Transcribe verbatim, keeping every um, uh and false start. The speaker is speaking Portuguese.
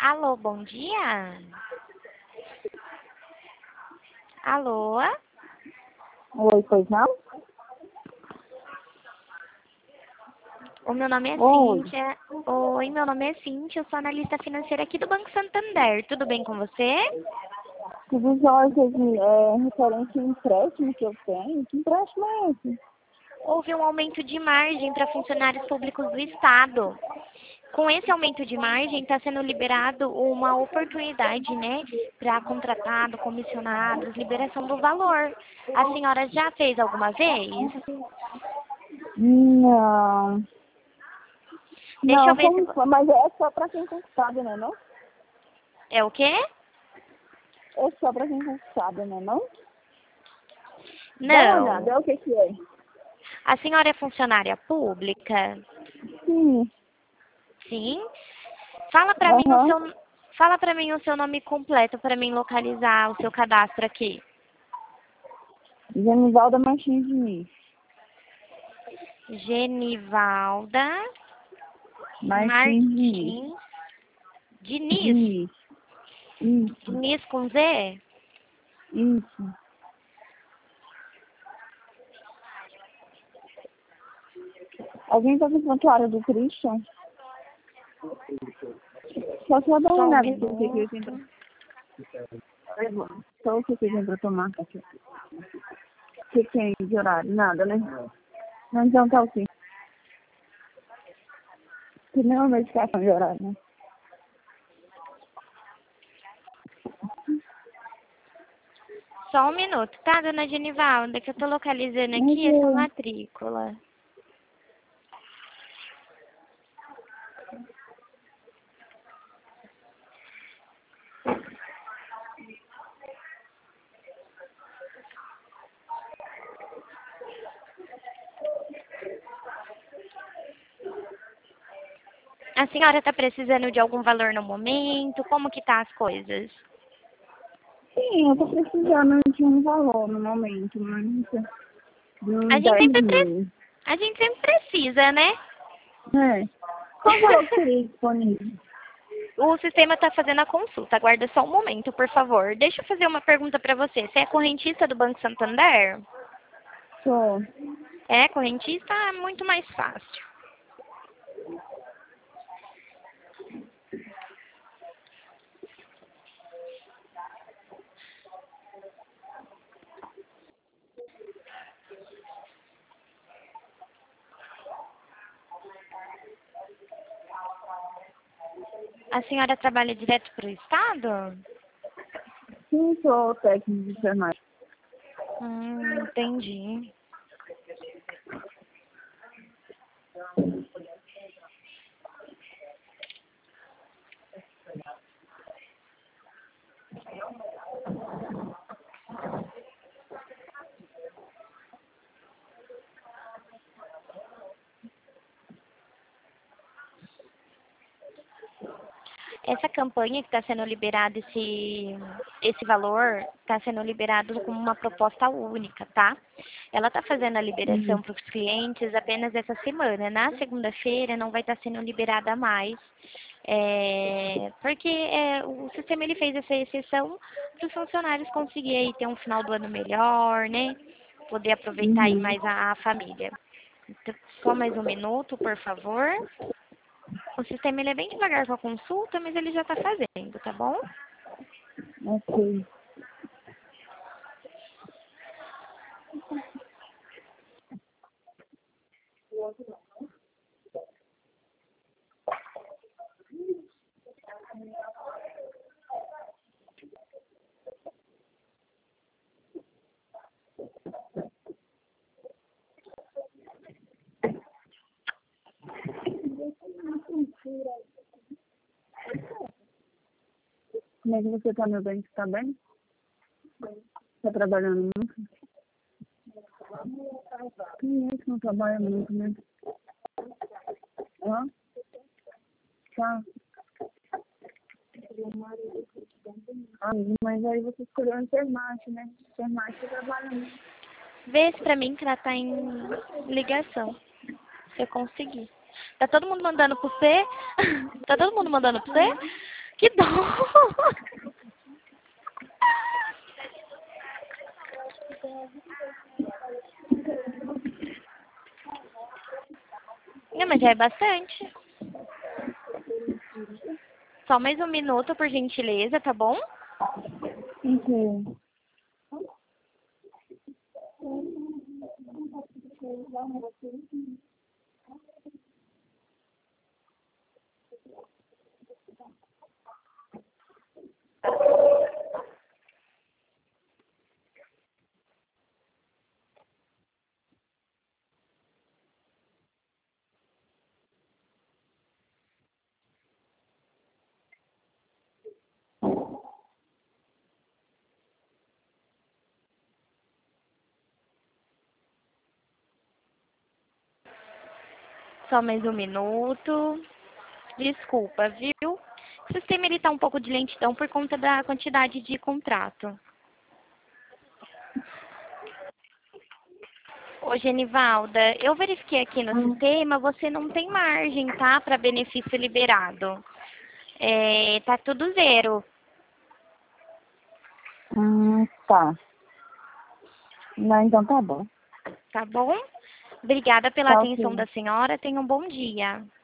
Alô, bom dia. Alô? Oi, pois não? O meu nome é Oi, Cíntia. Oi, meu nome é Cíntia, eu sou analista financeira aqui do Banco Santander. Tudo bem com você? tudo jóia, Cezine, é referente ao empréstimo que eu tenho. Que empréstimo é esse? Houve um aumento de margem para funcionários públicos do Estado. Com esse aumento de margem, está sendo liberado uma oportunidade, né, para contratado, comissionados, liberação do valor. A senhora já fez alguma vez? Não. Deixa eu Não, ver se... como vo- foi? Mas é só para quem conquistado, né, não? É o quê? É só para quem conquistado, né, não? Dá uma olhada, Não. é o que que é? A senhora é funcionária pública? Sim, Sim. Fala para mim o aham. seu, fala para mim o seu nome completo para mim localizar o seu cadastro aqui. Genivalda Martins Diniz. Genivalda Martins Diniz. Martins Diniz. Diniz. Isso, Diniz com Z? isso. Alguém tá com prontuário do Christian? Só só dar uma Só um olhada no que que eu tenho pra... minuto. Só o que que eu tenho pra tomar, café. O que tem de horário? Nada, né? Não, então tá ok. Que não é uma medicação de horário, né? Só um minuto, tá, dona Genivalda, que eu tô localizando Mas aqui a sua eu... matrícula. A senhora está precisando de algum valor no momento? Como que tá as coisas? Sim, eu tô precisando de um valor no momento, mas de A uns gente dez sempre, pre- mil. a gente sempre precisa, né? É. Qual valor que seria disponível? O sistema está fazendo a consulta. Aguarda só um momento, por favor. Deixa eu fazer uma pergunta para você. Você é correntista do Banco Santander? Só. É, correntista é muito mais fácil. A senhora trabalha direto para o Estado? Sim, sou técnico de enfermagem. Hum, entendi. Essa campanha que está sendo liberado, esse, esse valor, está sendo liberado como uma proposta única, tá? Ela está fazendo a Hum. liberação para os clientes apenas essa semana. Na segunda-feira não vai estar sendo liberada mais. É, porque é, o sistema ele fez essa exceção para os funcionários conseguirem ter um final do ano melhor, né? Poder aproveitar aí Uhum. mais a, a família. Então, só mais um minuto, por favor. O sistema ele é bem devagar com a consulta, mas ele já está fazendo, tá bom? Ok. Como é que você tá, meu bem? Você tá bem? Tá trabalhando muito? Quem é que não trabalha muito, né? Hã? Tá. Ah, mas aí você escolheu a enfermagem, né? Enfermagem você trabalha muito. Vê se pra mim que ela tá em ligação. Se eu conseguir. Tá todo mundo mandando pro C? Tá todo mundo mandando pro C? Que dó! Não, mas já é bastante. Só mais um minuto, por gentileza, tá bom? Ok. Só mais um minuto. Desculpa, viu? O sistema ele tá um pouco de lentidão por conta da quantidade de contrato. Ô, Genivalda, eu verifiquei aqui no Hum. sistema, você não tem margem, tá? Para benefício liberado. É, tá tudo zero, Hum, tá. Não, então tá bom. tá bom? Obrigada pela Tá atenção ok. da senhora. Tenha um bom dia.